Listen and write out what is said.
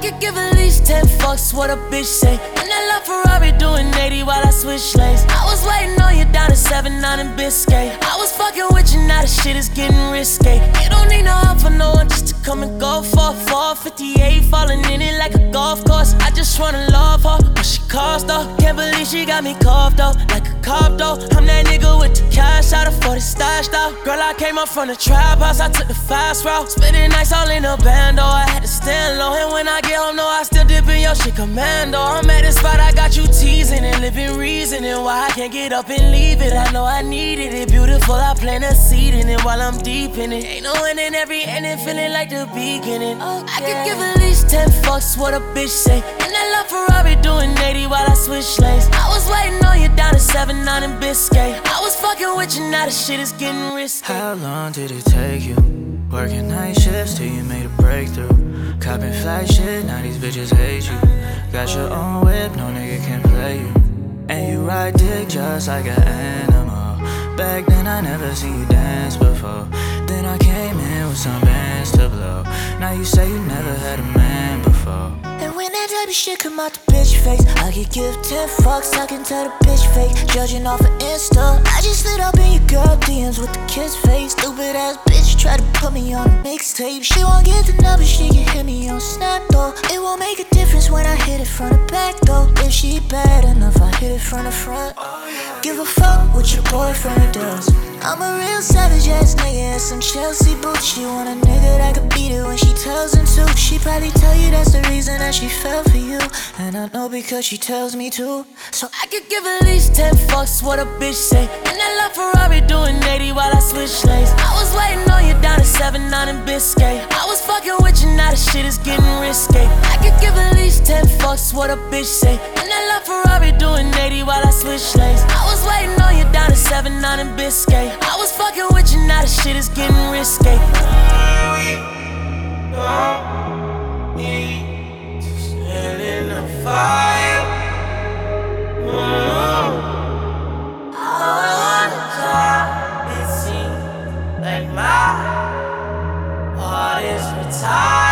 could give at least 10 fucks what a bitch say. And that love Ferrari doing 80 while I switch lanes. I was waiting on you down at 7-9 in Biscay. I was fucking with you, now the shit is getting risky. You don't need no help for no one just to come and go for 458, falling in it like a golf course. I just wanna love her, what she cost though. Can't believe she got me cuffed though, like a cop though. I'm that nigga with the cash out of 40 stashed out. Girl, I came up from the trap house, I took the fast route. Spending nights all in a bando, I had to stand low. And when I get home, no, I still dip in your shit commando. I'm at the spot, I got you teasing and living reasoning why I can't get up and leave it. I know I needed it, beautiful, I plant a seed in it while I'm deep in it. Ain't no end in every ending, feeling like the beginning. I could give at least 10 fucks what a bitch say. And that love Ferrari doing 80 while I switch lanes. I was waiting on you down at 7-9 in Biscay. I was fucking with you, now the shit is getting risky. How long did it take you? Working night shifts till you made a breakthrough. Copping fly shit, now these bitches hate you. Got your own whip, no nigga can play you. And you ride dick just like an animal. Back then I never seen you dance before. Then I came in with some bands to blow. Now you say you never had a man before. And when that type of shit come out the bitch face, I could give 10 fucks, I can tell the bitch fake. Judging off of Insta, I just slid up in your girl DMs with the kiss face. Stupid ass bitch try to put me on a mixtape. She won't get the number, she can hit me on Snap though. It won't make a difference when I hit it from the back though. If she bad enough, I hit it from the front. Give a fuck what your boyfriend does. I'm a real savage ass nigga and some Chelsea boots. She want a nigga that could beat it when she tells him to. She probably tell you that's the reason that she fell for you. And I know because she tells me to. So I could give at least 10 fucks what a bitch say. And that love Ferrari doing 80 while I switch lanes. I was waiting on you down at 7-9 in Biscay. I was fucking with you, now the shit is getting risky. I could give at least 10 fucks what a bitch say. And that love Ferrari doing 80 while I switch lanes. I was waiting on you down at 7-9 in Biscay. I was fucking with you, now the shit is getting risky. Stand in the fire. All I wanna die, it seems like my heart is retired.